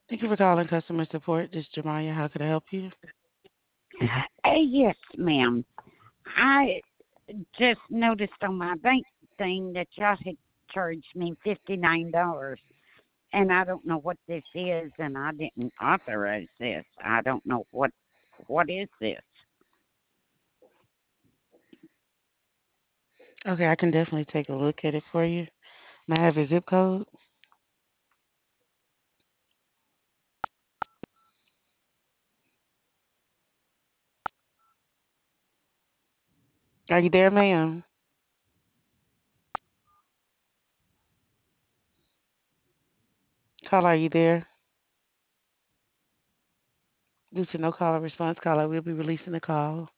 Thank you for calling customer support. This is Jemiah. How could I help you? Yes, ma'am. I just noticed on my bank thing that y'all had charged me $59, and I don't know what this is, and I didn't authorize this. I don't know what is this. Okay, I can definitely take a look at it for you. May I have your zip code? Are you there, ma'am? Caller, are you there? Due to no caller response, caller will be releasing the call.